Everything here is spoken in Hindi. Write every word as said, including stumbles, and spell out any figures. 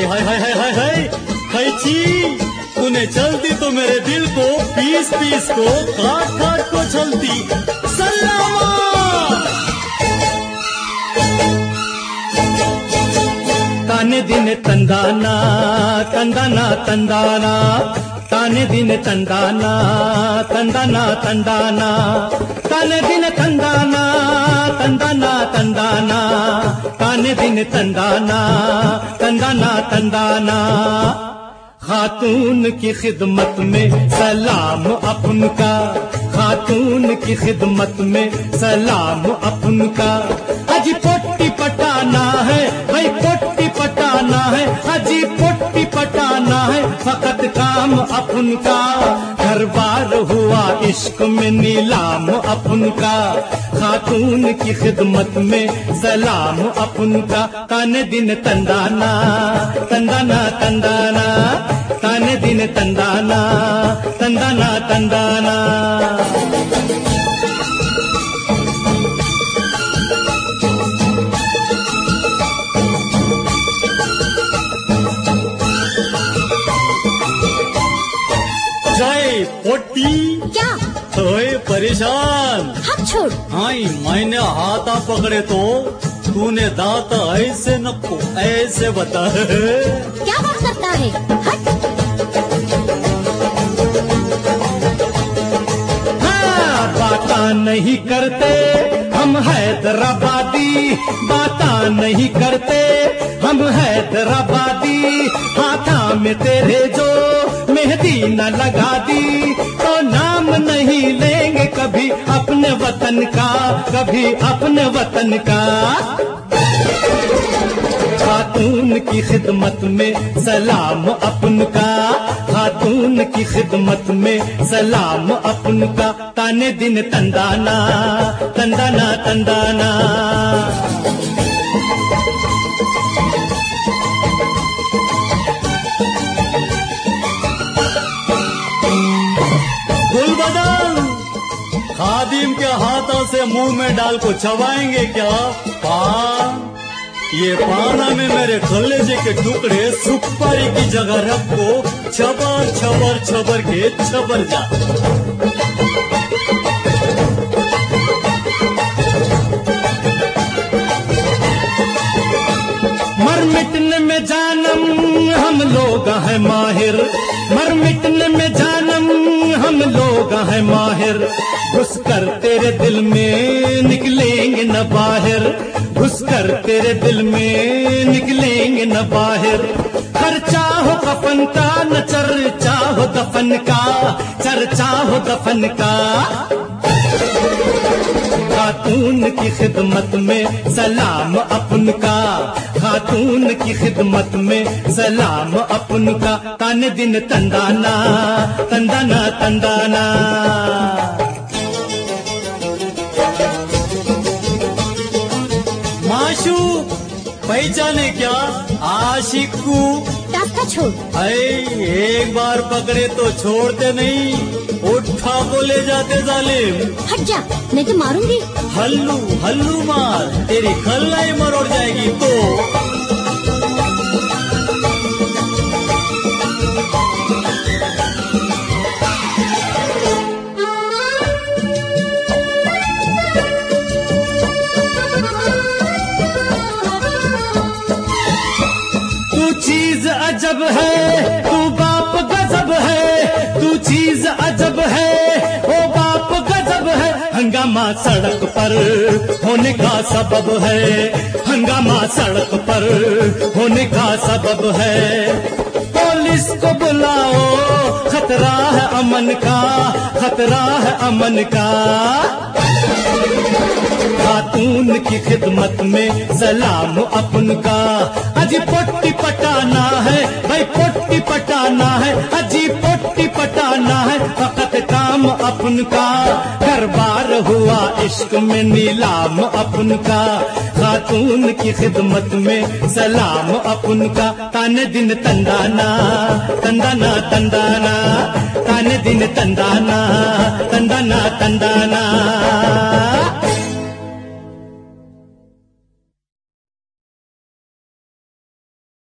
हाय हाय हाय हाय हाय हाय कैची तूने चलती तो मेरे दिल को पीस पीस को काट काट को चलती सलामा ताने दिन तंदाना तंदाना तंदाना ताने दिन तंदाना तंदाना तंदाना ताने दिन तंदाना तंदाना तंदाना ताने दिन तंदाना तंदाना तंदाना खातून की खिदमत में सलाम अपन का खातून की खिदमत में सलाम अपन का अजी पोट्टी पटाना है भाई पोट्टी पटाना है अजी पोट्टी पटाना है फकत काम अपन का घर बार हुआ इश्क में नीलाम अपन का खातून की खिदमत में सलाम अपन का ताने दिन तंदाना तंदाना तंदाना ताने दिन तंदाना तंदाना तंदाना जय पोटी क्या ओए परेशान हाथ छोड़। हाँ मैंने हाथा पकड़े तो तूने दांत ऐसे नको ऐसे बता क्या बात करता है हट। हाँ, बाता नहीं करते हम हैदराबादी बाता नहीं करते हम हैदराबादी हाथा में तेरे जो मेहंदी न लगा दी तो नाम नहीं लेंगे कभी अपने वतन का कभी अपने वतन का खातून की खिदमत में सलाम अपन का खातून की खिदमत में सलाम अपन का ताने दिन तंदाना तंदाना तंदाना गुलबदन खादिम के हाथों से मुंह में डाल को चबाएंगे क्या पान ये पाना में मेरे कलेजे के टुकड़े सुपारी की जगह रखो छबर छबर छबर के छबर जा मर मिटने में जानम हम लोग हैं माहिर मर मिटने में जानम हम लोग हैं माहिर घुस कर तेरे दिल में निकलेंगे न बाहर घुस कर तेरे दिल में निकलेंगे न बाहर खर्चा हो कफन का न चर्चा हो दफन का चर्चा हो दफन का खातून की खिदमत में सलाम अपन का खातून की खिदमत में सलाम अपन का ताने दिन तंदाना तंदाना तंदाना माशू पहचाने क्या आशिकू रास्ता छोड़। अरे एक बार पकड़े तो छोड़ते नहीं उठा को ले जाते जालिम हट जा नहीं तो मारूंगी। हल्लू हल्लू मार तेरी खल्लाई मरोड़ जाएगी तो तू चीज अजब है तू बाप गजब है तू चीज अजब है ओ बाप गजब है हंगामा सड़क पर होने का सबब है हंगामा सड़क पर होने का सबब है पुलिस को बुलाओ खतरा है अमन का खतरा है अमन का खातून की खिदमत में सलाम अपन का अजी पोट्टी पटाना है भाई पोट्टी पटाना है अजी पोट्टी पटाना है फकत काम अपन का घर बार हुआ इश्क में नीलाम अपन का खातून की खिदमत में सलाम अपन का ताने दिन तंदाना तंदाना तंदाना ताने दिन तंदाना तंदाना तंदाना